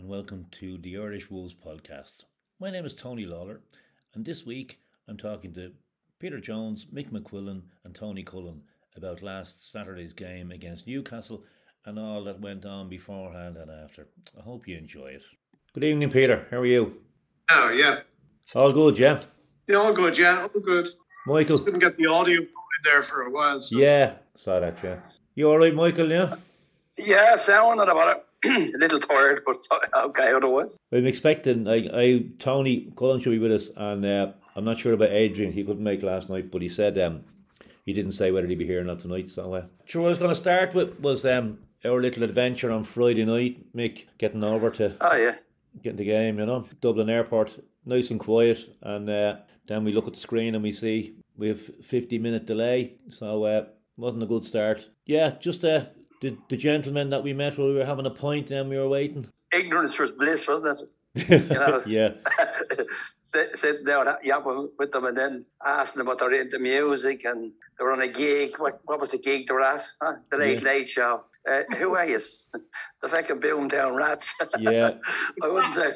and welcome to the Irish Wolves podcast. My name is Tony Lawler, and this week I'm talking to Peter Jones, Mick McQuillan, and Tony Cullen about last Saturday's game against Newcastle and all that went on beforehand and after. I hope you enjoy it. Good evening, Peter. How are you? Oh, yeah. All good, yeah? Yeah, all good, yeah. All good. Michael? Just couldn't get the audio in there for a while. So. Yeah, saw that, yeah. You all right, Michael, yeah? Yeah, sounding about it. A little tired, but okay otherwise. I'm expecting, Tony Cullen should be with us, and I'm not sure about Adrian. He couldn't make last night, but he said he didn't say whether he'd be here or not tonight. So, sure, what I was going to start with was our little adventure on Friday night, Mick, getting over to getting the game, Dublin Airport, nice and quiet, and then we look at the screen and we see we have 50-minute delay, so wasn't a good start. Yeah, just the gentleman that we met while we were having a pint and we were waiting. Ignorance was bliss, wasn't it? Yeah. Sitting down yapping with them and then asking them what they're into music, and they were on a gig. What was the gig they were at? Huh? The Late Show. Who are you? The fucking Boomtown Rats. Yeah. I wouldn't say.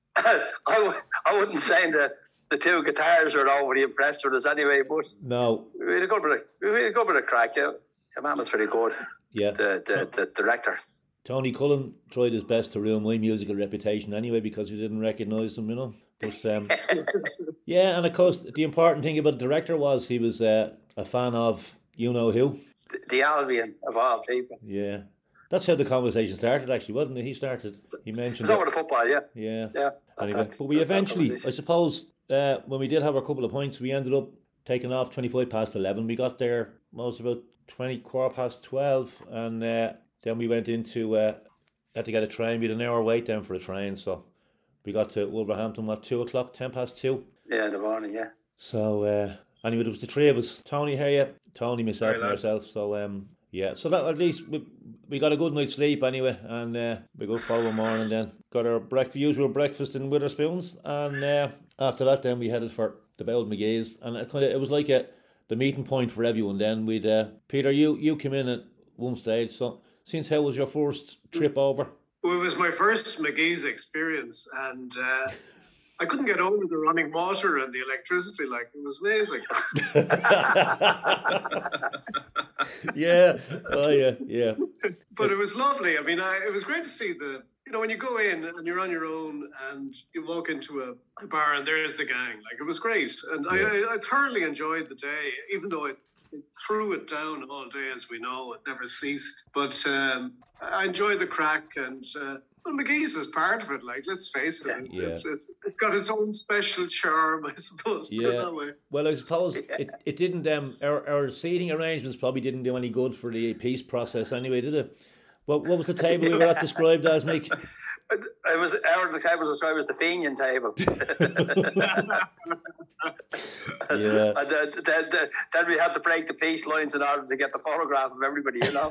I wouldn't say the two guitars were overly impressed with us anyway, but no. We had a good bit of crack. Yeah, the man was pretty good. Yeah. The director. Tony Cullen tried his best to ruin my musical reputation anyway because we didn't recognise him, But yeah, and of course the important thing about the director was he was a fan of you-know-who. The Albion of all people. Yeah. That's how the conversation started, actually, wasn't it? He mentioned it. Over the football, yeah. Yeah. Anyway, but we eventually, I suppose, when we did have a couple of points, we ended up taking off 25 past 11. We got there most about quarter past 12, and then we went into had to get a train. We had an hour wait down for a train, so we got to Wolverhampton at 2 o'clock, 10 past 2. Yeah, in the morning, yeah. So anyway, there was the three of us. Tony here, Tony, myself, and ourselves. So yeah, so that at least we got a good night's sleep anyway, and we go following morning then. Got our usual breakfast in Witherspoons, and after that then we headed for the Bold McGee's, and it was like the meeting point for everyone then. We'd Peter, you came in at one stage, so since how was your first trip over? Well, it was my first McGee's experience, and I couldn't get over the running water and the electricity. Like, it was amazing. Yeah. Oh, yeah. But it was lovely. I mean, it was great to see when you go in and you're on your own and you walk into a bar and there's the gang. Like, it was great. And I thoroughly enjoyed the day, even though it threw it down all day, as we know. It never ceased. But I enjoyed the crack, and McGee's is part of it. Like, let's face it. It's got its own special charm, I suppose. Yeah. Put it that way. Well, I suppose it didn't. Our seating arrangements probably didn't do any good for the peace process anyway, did it? What was the table we were at described as, Mick? The table was described as the Fenian table. Yeah. And then we had to break the peace lines in order to get the photograph of everybody, No,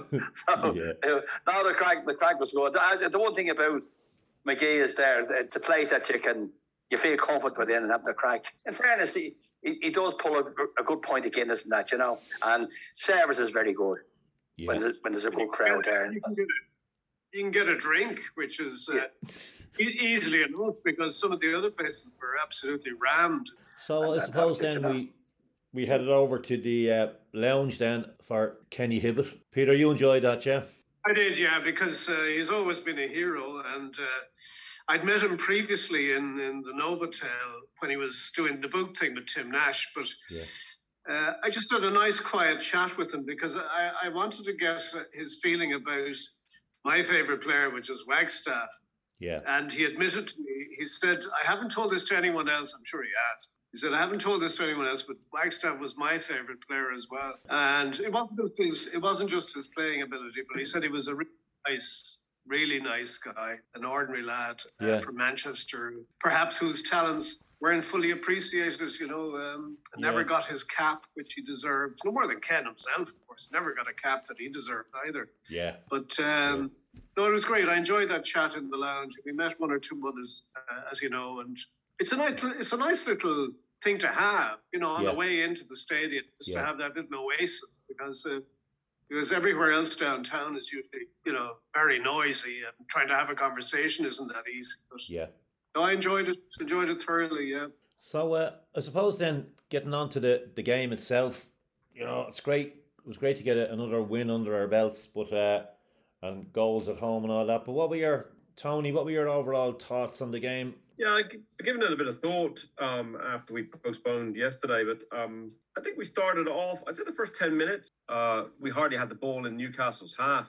the crack was good. The one thing about McGee is it's a place that you feel comfortable within and have the crack. In fairness, he does pull a good point of Guinness and that, and service is very good when there's a good crowd there. You can get a drink, which is easily enough, because some of the other places were absolutely rammed. So I suppose then we headed over to the lounge then for Kenny Hibbett. Peter, you enjoyed that, yeah? I did, yeah, because he's always been a hero, and I'd met him previously in the Novotel when he was doing the book thing with Tim Nash, but I just had a nice quiet chat with him because I wanted to get his feeling about my favourite player, which is Wagstaff. Yeah. And he admitted to me, he said, I haven't told this to anyone else. I'm sure he has. He said, I haven't told this to anyone else, but Wagstaff was my favourite player as well. And it wasn't just his playing ability, but he said he was a really nice guy, an ordinary lad from Manchester, perhaps whose talents weren't fully appreciated, never got his cap, which he deserved. No more than Ken himself, of course. Never got a cap that he deserved either. Yeah. But no, it was great. I enjoyed that chat in the lounge. We met one or two others, as you know, and it's a nice little thing to have, on the way into the stadium, is to have that little oasis, because because everywhere else downtown is usually, very noisy, and trying to have a conversation isn't that easy. But Yeah. no, I enjoyed it thoroughly, yeah. So I suppose then getting on to the game itself, it's great. It was great to get another win under our belts, but and goals at home and all that. But what were your overall thoughts on the game? Yeah, I given it a bit of thought after we postponed yesterday, but I think we started off, I'd say the first 10 minutes, we hardly had the ball in Newcastle's half.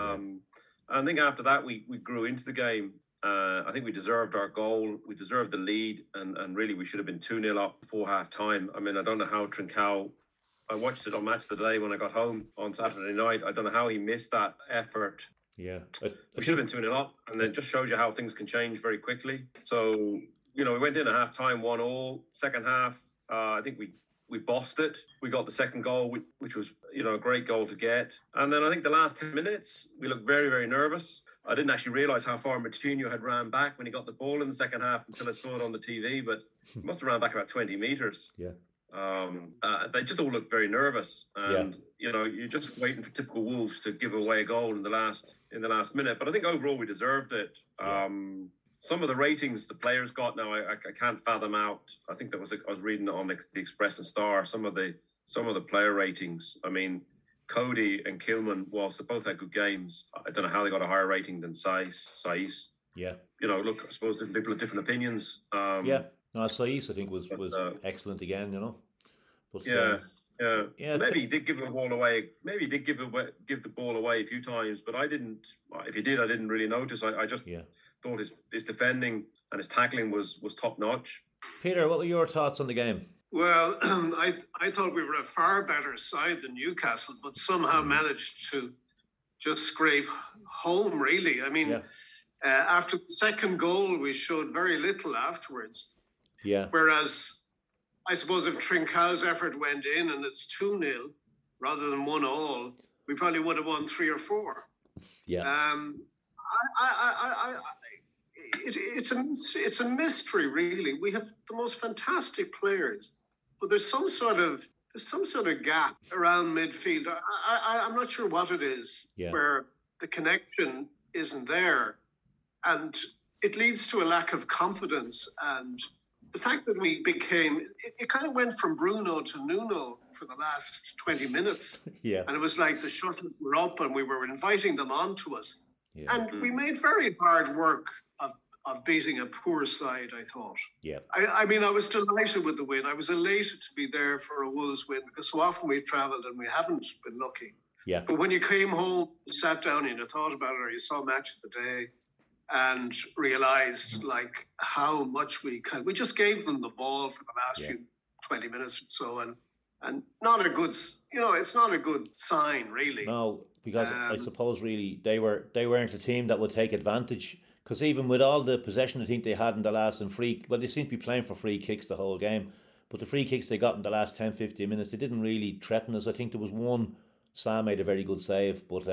I think after that, we grew into the game. I think we deserved our goal. We deserved the lead, and really we should have been 2-0 up before half time. I mean, I don't know how Trincao, I watched it on Match of the Day when I got home on Saturday night. I don't know how he missed that effort. Yeah. We should have been 2-0 up, and it just shows you how things can change very quickly. So, we went in at half time 1-1. Second half, I think we bossed it. We got the second goal, which was, a great goal to get. And then I think the last 10 minutes, we looked very, very nervous. I didn't actually realise how far Moutinho had ran back when he got the ball in the second half until I saw it on the TV, but he must have ran back about 20 metres. Yeah. They just all looked very nervous, and you're just waiting for typical Wolves to give away a goal in the last minute. But I think overall we deserved it. Some of the ratings the players got now, I can't fathom out. I think I was reading it on the Express and Star. Some of the player ratings. I mean, Cody and Kilman, whilst they both had good games, I don't know how they got a higher rating than Saiss. Yeah. Look, I suppose different people have different opinions. Yeah. No, Saiss, I think, was excellent again, But, yeah. Maybe he did give the ball away. Maybe he did give the ball away a few times, but I didn't. If he did, I didn't really notice. I just thought his defending and his tackling was top notch. Peter, what were your thoughts on the game? Well, I thought we were a far better side than Newcastle, but somehow managed to just scrape home, really. I mean, after the second goal, we showed very little afterwards. Yeah. Whereas, I suppose if Trincao's effort went in and it's 2-0 rather than 1-1, we probably would have won 3 or 4. Yeah. It's a mystery, really. We have the most fantastic players, but there's some sort of gap around midfield. I'm not sure what it is, where the connection isn't there, and it leads to a lack of confidence. And the fact that we became, it kind of went from Bruno to Nuno for the last 20 minutes. Yeah. And it was like the shuttles were up and we were inviting them onto us. Yeah. And we made very hard work of beating a poor side, I thought. Yeah. I mean, I was delighted with the win. I was elated to be there for a Wolves win, because so often we've travelled and we haven't been lucky. Yeah. But when you came home, you sat down and you thought about it, or you saw Match of the Day, and realised how much we just gave them the ball for the last few 20 minutes or so, and not a good, it's not a good sign, really. No, because I suppose really they weren't a team that would take advantage, because even with all the possession I think they had in the last they seemed to be playing for free kicks the whole game, but the free kicks they got in the last 10-15 minutes, they didn't really threaten us. I think there was one, Sam made a very good save, but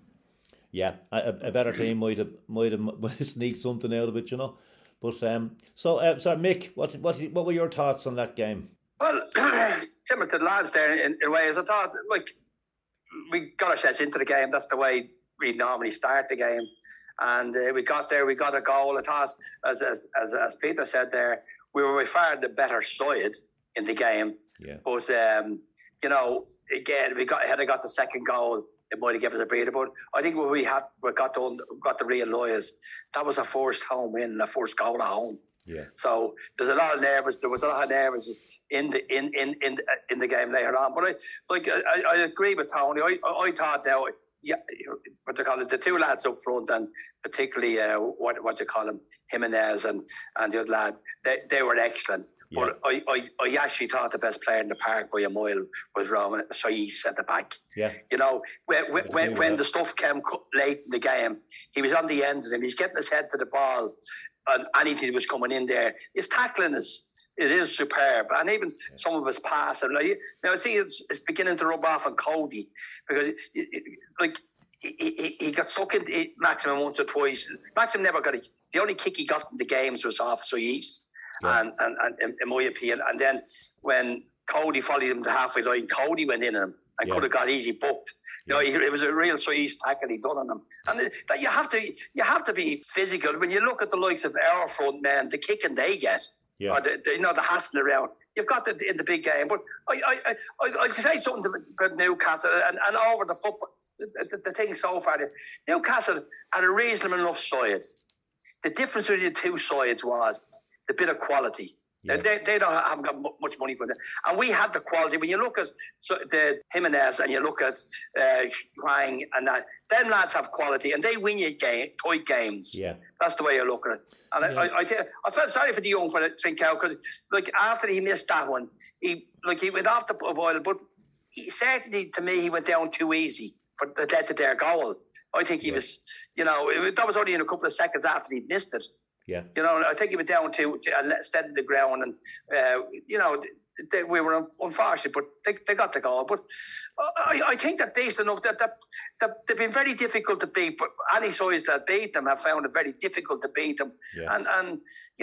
a better team might have sneaked something out of it, But so Mick, what were your thoughts on that game? Well, similar to the lads there in ways. I thought, we got ourselves into the game. That's the way we normally start the game, and we got there. We got a goal. I thought, as Peter said there, we were by far the better side in the game. Yeah. But again, we got the second goal. It might have given us a breather, but I think what we got the real lawyers. That was our first home win, our first goal at home. Yeah. So there's a lot of nerves. There was a lot of nerves in the game later on. But I agree with Tony. I thought that what they call it, the two lads up front, and particularly what they call him, Jimenez and the other lad, they were excellent. Yeah. But I actually thought the best player in the park by a mile was Roman Saiss at the back. Yeah. When the stuff came late in the game, he was on the ends and he's getting his head to the ball, and anything was coming in there. His tackling is superb, and even some of his passing. I see it's beginning to rub off on Cody, because he got stuck in Maximum once or twice. Maximum never got the only kick he got in the games was off Saiss. Yeah. And in my opinion, and then when Cody followed him to halfway line, Cody went in him and could have got easy booked. You know, it was a real size tackle he done on him, and that you have to be physical. When you look at the likes of our front men, the kicking they get, or the hassling around, you've got that in the big game. But I say something about Newcastle and over the football. The thing so far, Newcastle had a reasonable enough side. The difference between the two sides was the bit of quality. Yeah. They haven't got much money for that. And we had the quality. When you look at the Jimenez and you look at Hwang and that, them lads have quality and they win you tight games. Yeah. That's the way I look at it. And I felt sorry for the young fella, Trincao, because like after he missed that one, he went off the boil, but he certainly, to me, he went down too easy for that led to their goal. I think he was, that was only in a couple of seconds after he'd missed it. Yeah, I think he went down to and steadied the ground, and we were unfortunate, but they got the goal. But I think they're decent enough that they've been very difficult to beat. But any sides that beat them have found it very difficult to beat them. Yeah. And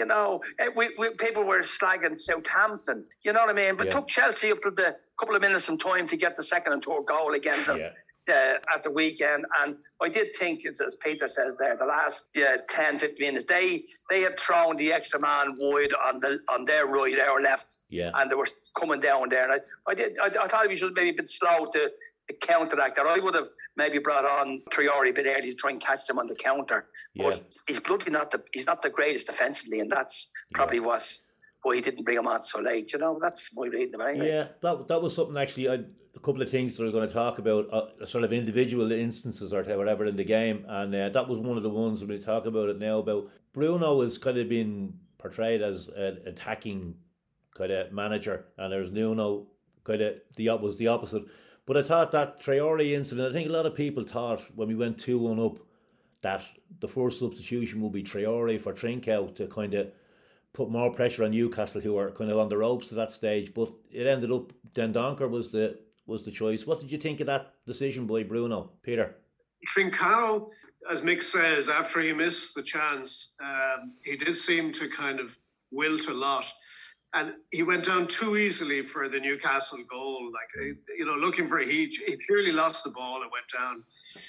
people were slagging Southampton. You know what I mean? But took Chelsea up to the couple of minutes from time to get the second and third goal against them. Yeah. At the weekend, and I did think, as Peter says there, the last 10, 15 minutes, they had thrown the extra man wide on their right, our left, and they were coming down there. And I thought we should maybe a bit slow to counteract that. I would have maybe brought on Traore a bit early to try and catch them on the counter. But he's bloody he's not the greatest defensively, and that's probably why he didn't bring him on so late. That's my reading of it anyway. Yeah, that was something actually. A couple of things that we're going to talk about, sort of individual instances or whatever in the game, and that was one of the ones when we talk about it now. About Bruno has kind of been portrayed as an attacking kind of manager, and there's Nuno kind of was the opposite. But I thought that Traore incident, I think a lot of people thought when we went 2-1 up that the first substitution would be Traore for Trincao to kind of put more pressure on Newcastle, who were kind of on the ropes at that stage. But it ended up Dendoncker was the choice. What did you think of that decision by Bruno, Peter? Trincao, as Mick says, after he missed the chance, he did seem to kind of wilt a lot. And he went down too easily for the Newcastle goal. Looking for he clearly lost the ball and went down.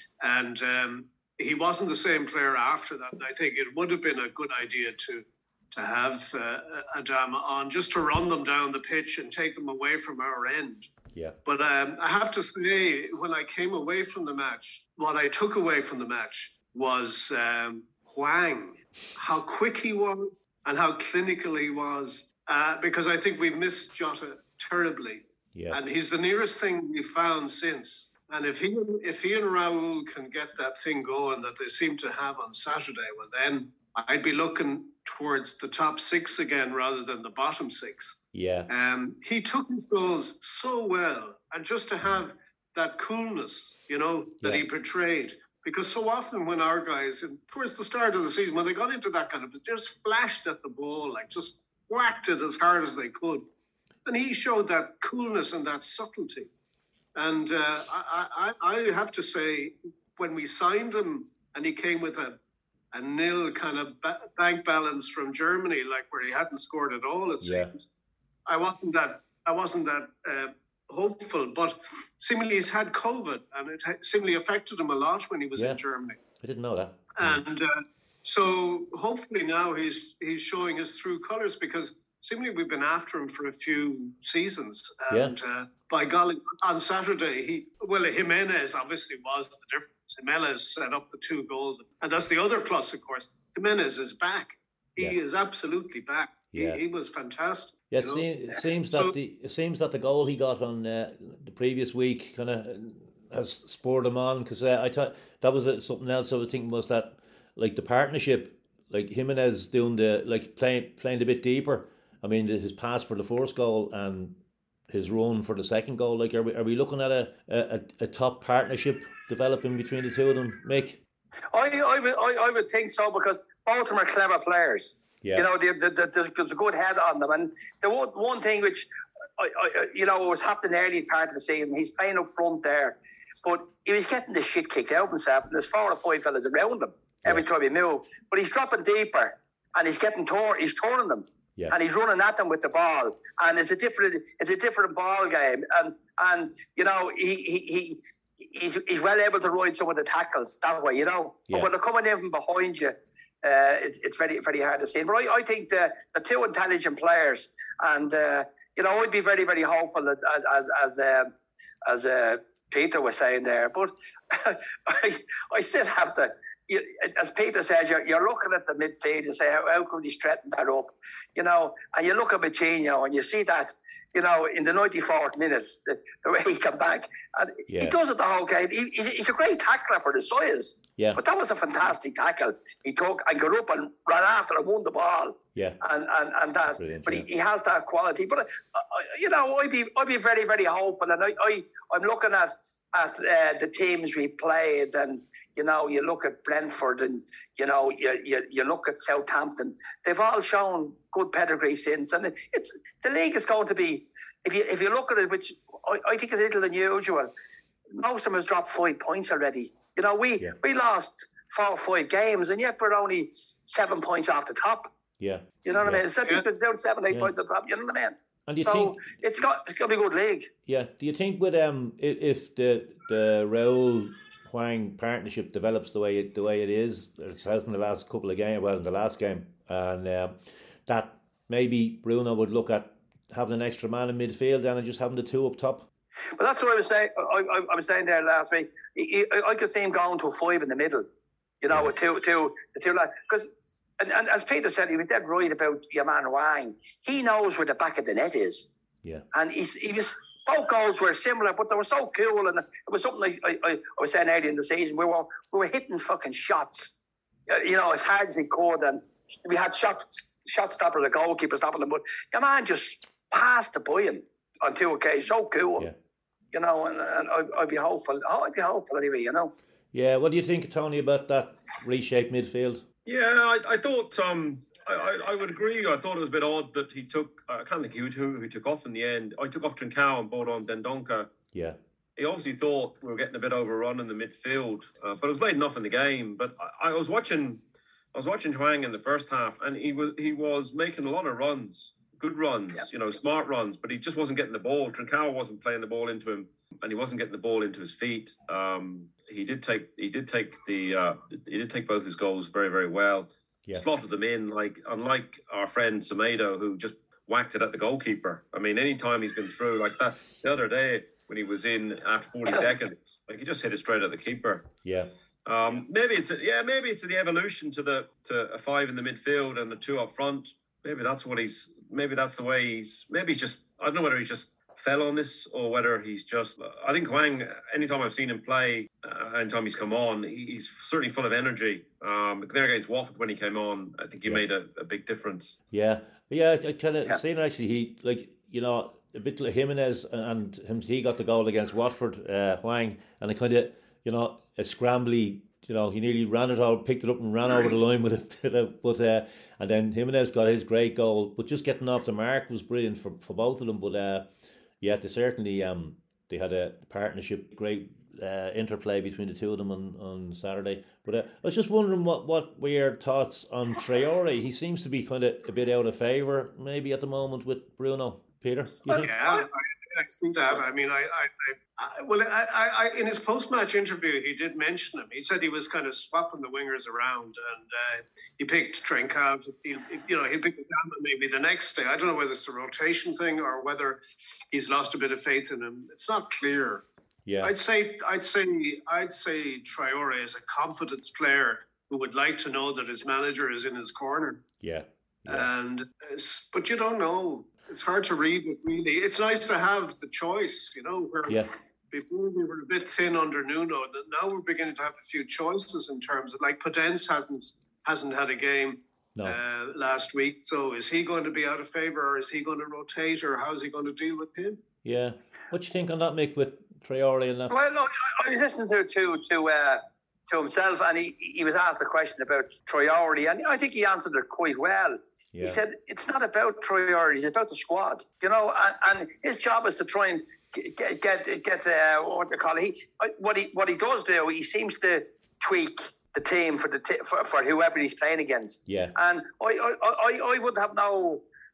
And he wasn't the same player after that. And I think it would have been a good idea to have Adama on, just to run them down the pitch and take them away from our end. Yeah. But I have to say, when I came away from the match, what I took away from the match was Hwang, how quick he was and how clinical he was, because I think we missed Jota terribly. Yeah. And he's the nearest thing we found since. And if he and Raul can get that thing going that they seem to have on Saturday, well then I'd be looking towards the top 6 again rather than the bottom 6. Yeah. He took his goals so well, and just to have that coolness, that he portrayed, because so often when our guys, towards the start of the season, when they got into that kind of, just flashed at the ball, like just whacked it as hard as they could, and he showed that coolness and that subtlety. And I have to say, when we signed him and he came with a nil kind of bank balance from Germany, like where he hadn't scored at all, it seems. I wasn't that hopeful, but seemingly he's had COVID, and it seemingly affected him a lot when he was in Germany. I didn't know that. And so hopefully now he's showing his true colours, because seemingly we've been after him for a few seasons. And by golly, on Saturday, Jimenez obviously was the difference. Jimenez set up the 2 goals. And that's the other plus, of course. Jimenez is back. He is absolutely back. Yeah. He was fantastic. Yeah, it seems that the goal he got on the previous week kind of has spurred him on, because I thought that was something else I was thinking, was that like the partnership, like Jimenez doing playing a bit deeper. I mean, his pass for the first goal and his run for the second goal. Like, are we looking at a top partnership developing between the two of them, Mick? I would think so, because both of them are clever players. Yeah. There's a good head on them. And the one thing which, was happening early part of the season, he's playing up front there, but he was getting the shit kicked out of himself, and there's 4 or 5 fellas around him every time he moved. But he's dropping deeper, and he's turning them. Yeah. And he's running at them with the ball, and it's a different ball game, and he he's well able to ride some of the tackles that way, Yeah. But when they're coming in from behind you, it's very, very hard to see. But I think the two intelligent players, and I'd be very, very hopeful as Peter was saying there. But I still have to. As Peter says, you're looking at the midfield and say, how could he straighten that up? And you look at Moutinho and you see that, in the 94th minute, the way he came back. And he does it the whole game. He's a great tackler for the size. Yeah. But that was a fantastic tackle. He took and got up and ran after and won the ball. Yeah. And that. Brilliant, but he has that quality. But, I'd be very, very hopeful. And I'm looking at the teams we played, and you look at Brentford, and you look at Southampton. They've all shown good pedigree since, and the league is going to be, if you look at it, which I think is a little unusual. Most of them has dropped 5 points already. We lost 4 or 5 games, and yet we're only 7 points off the top. Yeah. You know what I mean? It's down 7, 8 points off the top. You know what I mean? And do you think it's got to be a good league? Yeah. Do you think with if the Raul Hwang partnership develops the way it is, it has in the last couple of games, in the last game, and that maybe Bruno would look at having an extra man in midfield and just having the two up top? But that's what I was saying. I was saying there last week. I could see him going to a 5 in the middle. With two lads. Because, and as Peter said, he was dead right about your man Hwang. He knows where the back of the net is. Yeah. And he was. Both goals were similar, but they were so cool, and it was something I was saying earlier in the season. We were hitting fucking shots, as hard as he could, and we had shot stoppers, the goalkeeper stopping them, but your man just passed it by him on 2 occasions. So cool, yeah. And I'd be hopeful. I'd be hopeful anyway, Yeah, what do you think, Tony, about that reshaped midfield? Yeah, I thought. I would agree. I thought it was a bit odd that he took. I can't think who took off in the end. I took off Trincao and brought on Dendoncker. Yeah. He obviously thought we were getting a bit overrun in the midfield, but it was late enough in the game. But I was watching Hwang in the first half, and he was making a lot of runs, good runs, smart runs, but he just wasn't getting the ball. Trincao wasn't playing the ball into him, and he wasn't getting the ball into his feet. He did take both his goals very, very well. Yeah. Slotted them in, unlike our friend Semedo, who just whacked it at the goalkeeper. I mean, any time he's been through like that, the other day when he was in after 40 seconds, he just hit it straight at the keeper. Yeah. Maybe it's the evolution to a 5 in the midfield and the 2 up front. Maybe that's the way he's. Maybe he's just. I don't know whether he's just fell on this or whether he's just. I think Hwang. Anytime I've seen him play, anytime he's come on, he's certainly full of energy. There against Watford when he came on, I think he made a big difference. Yeah. I kind of seen it actually. He a bit like Jimenez and him. He got the goal against Watford, Hwang, and it kind of a scrambly. He nearly ran it all, picked it up and ran over the line with it. But and then Jimenez got his great goal. But just getting off the mark was brilliant for both of them. But they certainly they had a partnership, great interplay between the two of them on Saturday. But I was just wondering what were your thoughts on Traore? He seems to be kind of a bit out of favour maybe at the moment with Bruno. Peter, you think? Yeah, I think that. I mean, I in his post-match interview, he did mention him. He said he was kind of swapping the wingers around, and he picked Trincao. He picked Gama maybe the next day. I don't know whether it's a rotation thing or whether he's lost a bit of faith in him. It's not clear. Yeah, I'd say Traore is a confidence player who would like to know that his manager is in his corner. Yeah. But you don't know. It's hard to read it, really. It's nice to have the choice, where before we were a bit thin under Nuno. Now we're beginning to have a few choices in terms of, like, Podence hasn't had a game last week. So is he going to be out of favour, or is he going to rotate, or how's he going to deal with him? Yeah. What do you think on that, Mick, with Traore and that? Well, no, I was listening to himself, and he was asked a question about Traore, and I think he answered it quite well. Yeah. He said it's not about Traore, it's about the squad, and his job is to try and get what they call it. What he does do, he seems to tweak the team for whoever he's playing against. Yeah. And I would have no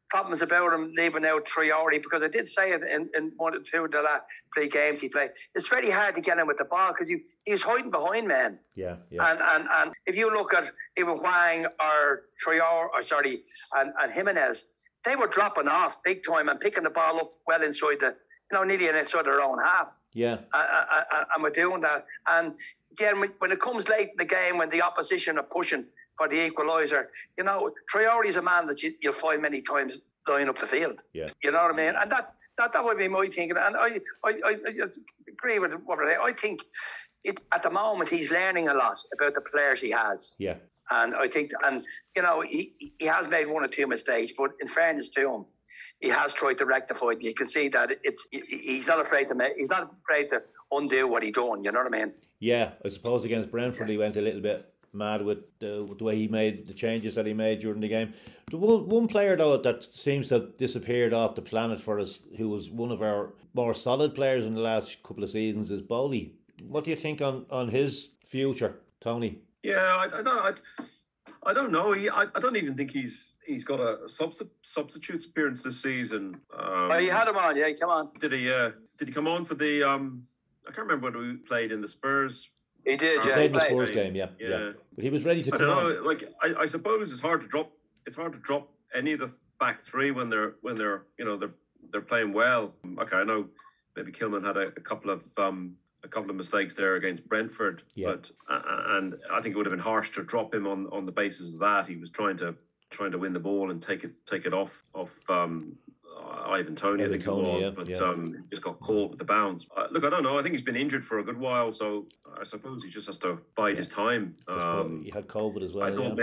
problems about him leaving out Traore, because I did say it in one or two of the last 3 games he played. It's very hard to get him with the ball because he was hiding behind men. Yeah. And if you look at even Hwang or Traore, and Jimenez, they were dropping off big time and picking the ball up well inside nearly inside their own half. Yeah. And we're doing that. And again, when it comes late in the game, when the opposition are pushing for the equaliser, Traore is a man that you'll find many times line up the field. Yeah. You know what I mean? And that would be my thinking. And I agree with what I think. At the moment, he's learning a lot about the players he has. Yeah. And I think, he has made 1 or 2 mistakes, but in fairness to him, he has tried to rectify it. You can see that he's not afraid to undo what he done. You know what I mean? Yeah, I suppose against Brentford he went a little bit mad with the way he made the changes that he made during the game. The one player though that seems to have disappeared off the planet for us, who was one of our more solid players in the last couple of seasons, is Bowley. What do you think on his future, Tony? Yeah, I don't know. I don't even think he's got a substitute appearance this season. You had him on, yeah. Come on. Did he come on for the? I can't remember when we played in the Spurs. He did, He yeah. played the Spurs game, yeah. But he was ready to come on. Like I suppose it's hard to drop. It's hard to drop any of the back 3 when they're they're playing well. Okay, I know maybe Kilman had a couple of mistakes there against Brentford, but and I think it would have been harsh to drop him on the basis of that. He was trying to win the ball and take it off Ivan Toney, I think it was, but just got caught with the bounce. Look, I don't know. I think he's been injured for a good while, so I suppose he just has to bide his time. He had COVID as well. I thought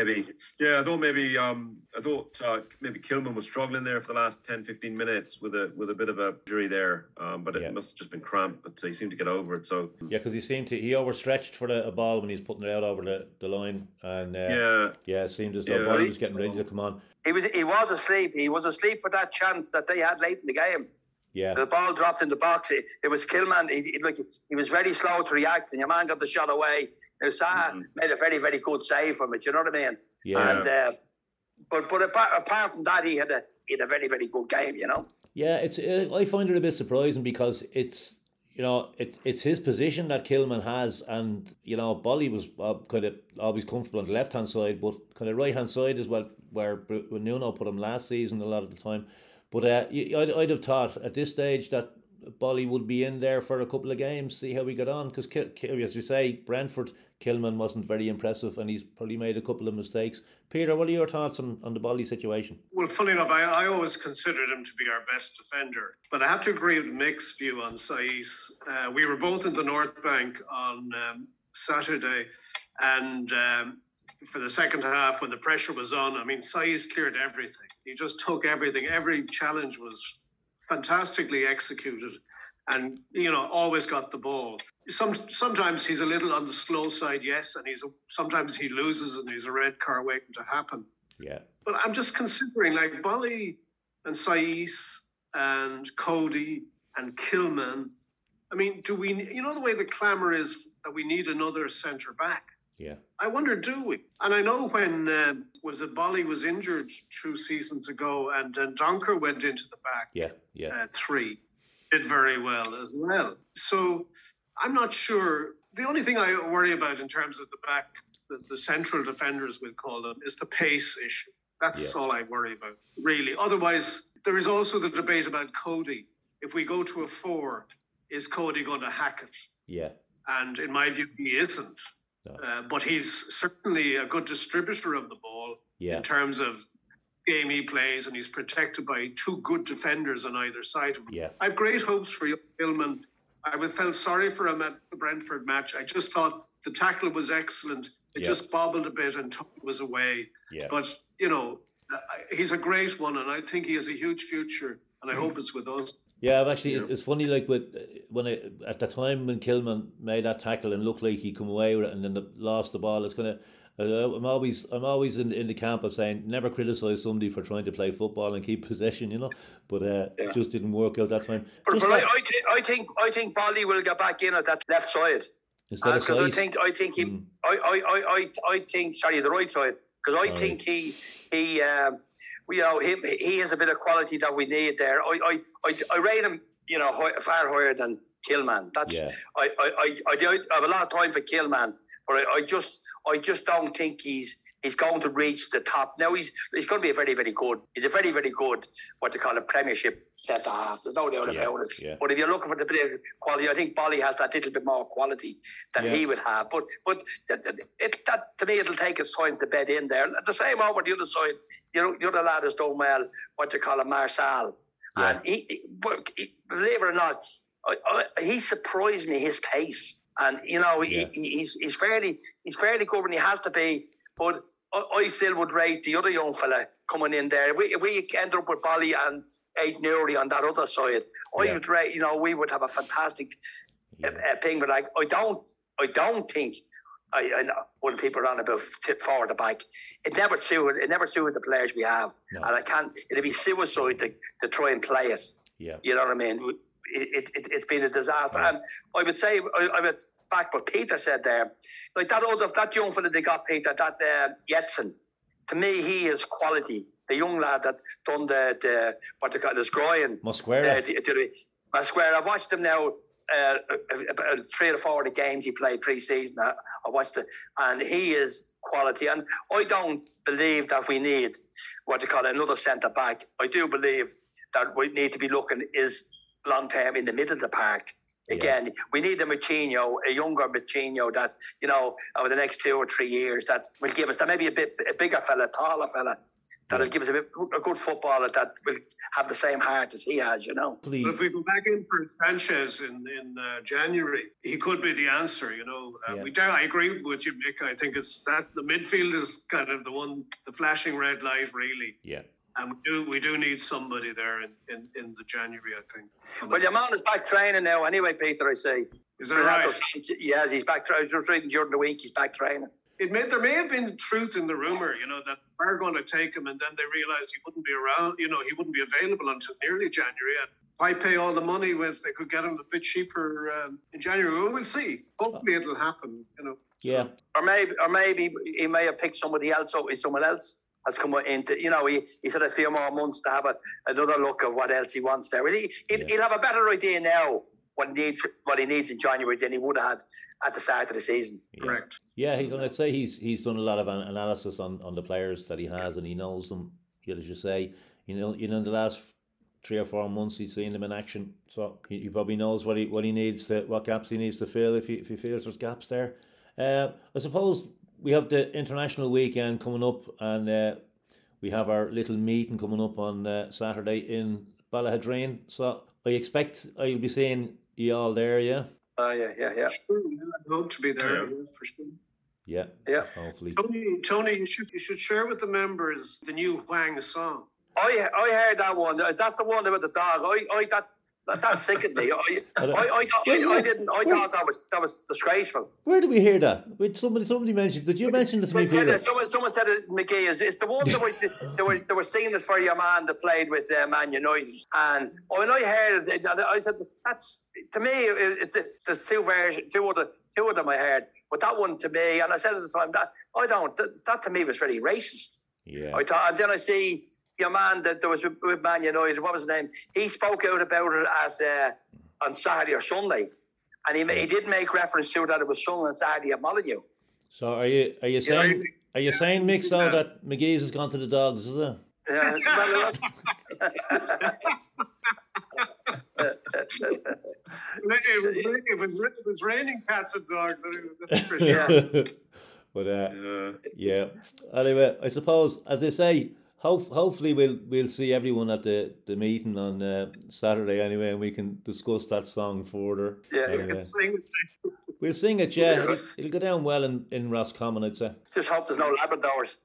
maybe Kilman was struggling there for the last 10-15 minutes with a bit of a injury there, but it must have just been cramp. But he seemed to get over it. So because he overstretched for a ball when he was putting it out over the line, and it seemed as though Bowley was getting ready to come on. He was asleep. He was asleep for that chance that they had late in the game. Yeah. The ball dropped in the box. It was Kilman. He was very slow to react, and your man got the shot away. Saha made a very, very good save from it. You know what I mean? Yeah. And but apart from that, he had a very, very good game. Yeah, I find it a bit surprising because it's his position that Kilman has, and Bowley was kind of always comfortable on the left hand side, but kind of right hand side is where Nuno put him last season a lot of the time. But I'd have thought at this stage that Bowley would be in there for a couple of games, see how we got on, because as you say, Brentford, Kilman wasn't very impressive, and he's probably made a couple of mistakes. Peter, what are your thoughts on the Bowley situation? Well, funny enough, I always considered him to be our best defender, but I have to agree with Mick's view on Saiss. We were both in the North Bank on Saturday, and for the second half, when the pressure was on, Saiss cleared everything. He just took everything. Every challenge was fantastically executed, and always got the ball. Sometimes he's a little on the slow side, yes, and sometimes he loses and he's a red card waiting to happen. Yeah. But I'm just considering like Bowley and Saiss and Cody and Kilman. Do we? The way the clamour is that we need another centre back. Yeah. I wonder, do we? And I know when Bowley was injured 2 seasons ago, and Donker went into the back. Yeah. 3 did very well as well. So I'm not sure. The only thing I worry about in terms of the back, the central defenders, we'll call them, is the pace issue. That's all I worry about, really. Otherwise, there is also the debate about Cody. If we go to a 4, is Cody going to hack it? Yeah. And in my view, he isn't. No. But he's certainly a good distributor of the ball in terms of game he plays, and he's protected by 2 good defenders on either side of him. Yeah. I have great hopes for Kilman. I felt sorry for him at the Brentford match. I just thought the tackle was excellent. It just bobbled a bit and Tony was away. Yeah. But, he's a great one, and I think he has a huge future, and I hope it's with us. Yeah, it's funny. Like at the time when Kilman made that tackle and looked like he come away with it, and then lost the ball. It's kind of I'm always in the camp of saying never criticise somebody for trying to play football and keep possession, But it just didn't work out that time. But I think Bowley will get back in at that left side instead of Saiss. I think the right side, because I think he he has a bit of quality that we need there. I rate him, far higher than Kilman. That's I have a lot of time for Kilman, but I just don't think he's going to reach the top. Now he's going to be a very, very good. He's a very, very good what they call a Premiership centre half. There's no doubt about it. Yeah. But if you're looking for the bit of quality, I think Bolly has that little bit more quality than he would have. But that to me, it'll take his time to bed in there. The same over the other side. The other lad has done well. What they call a Marshall, and he, believe it or not, he surprised me, his pace. And he's fairly good when he has to be. But I still would rate the other young fella coming in there. If we end up with Bolly and Aid Newry on that other side, I would rate. We would have a fantastic thing. But I don't think. I know when people are on about tip forward the back, it never suited the players we have, and it'd be suicide to try and play it. Yeah, you know what I mean. It's been a disaster, and I would say I would back what Peter said there. Like that young fella they got, Peter, that Jetson. To me, he is quality. The young lad that done the what they call the Scroyan. Mosquera. Mosquera. I've watched him now. About 3 or 4 of the games he played pre-season. I watched it, and he is quality. And I don't believe that we need what they call another centre back. I do believe that we need to be looking is long term in the middle of the park. Again, we need a younger Moutinho that over the next 2 or 3 years that will give us that maybe a bigger fella, taller fella. That'll give us a good footballer that will have the same heart as he has, But if we go back in for Sanchez in January, he could be the answer, I agree with you, Mick. I think it's that the midfield is kind of the flashing red light, really. Yeah. And we do need somebody there in the January, I think. Well, your man is back training now anyway, Peter, I say. Is that right? Yes, he's back training. Just reading during the week, he's back training. There may have been truth in the rumour, that we're going to take him, and then they realised he wouldn't be around, he wouldn't be available until nearly January. And why pay all the money if they could get him a bit cheaper in January? Well, we'll see. Hopefully it'll happen, Yeah. So. Or maybe he may have picked somebody else up. Someone else has come into, he's had a few more months to have another look at what else he wants there. He'll have a better idea now what he needs in January than he would have had at the start of the season. Yeah. Correct. Yeah, I'd say he's done a lot of analysis on the players that he has, and he knows them. As you say, in the last 3 or 4 months he's seen them in action, so he probably knows what he needs what gaps he needs to fill if he feels there's gaps there. I suppose we have the international weekend coming up, and we have our little meeting coming up on Saturday in Ballahadreen. So I expect I'll be seeing you all there, yeah? Yeah. Sure, I hope to be there, for sure. Yeah. Hopefully. Tony, you should share with the members the new Huang song. I heard that one. That's the one about the dog. That sickened me. I thought that was disgraceful. Where did we hear that? Somebody mentioned. Did you mention it to me, Peter? Someone said it. McGee it's the one that they were singing it for your man that played with Man United. And when I heard it, I said that's to me. There's two versions, two of them I heard, but that one to me, and I said at the time that to me was very racist. Yeah. I thought, and then I see. Your man that was with Man United, what was his name? He spoke out about it as on Saturday or Sunday, and he did make reference to that it was sung on Saturday at Molyneux. So are you saying Mick, so that McGee's has gone to the dogs, is it? It was raining cats and dogs. That's for sure. But anyway, I suppose, as they say. Hopefully we'll see everyone at the meeting on Saturday anyway, and we can discuss that song further. Yeah, anyway. We can sing it. We'll sing it, yeah. It'll go down well in Roscommon, I'd say. Just hope there's no Labradors.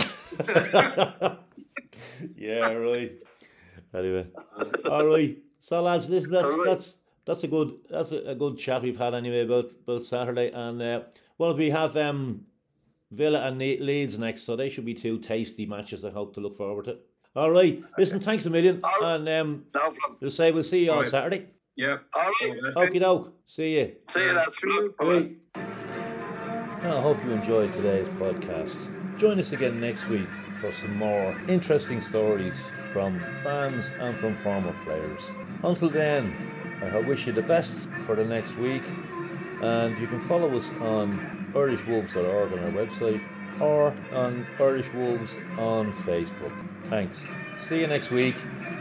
Yeah, right. Anyway, all right. So lads, listen, that's a good chat we've had anyway about Saturday, and we have Villa and Leeds next, so they should be 2 tasty matches I hope to look forward to. All right, listen, thanks a million, and no problem. We'll see you on Saturday. Yeah. All right. Okie doke. See you. See you. That's good. I hope you enjoyed today's podcast. Join us again next week for some more interesting stories from fans and from former players. Until then, I wish you the best for the next week, and you can follow us on irishwolves.org on our website or on Irish Wolves on Facebook. Thanks. See you next week.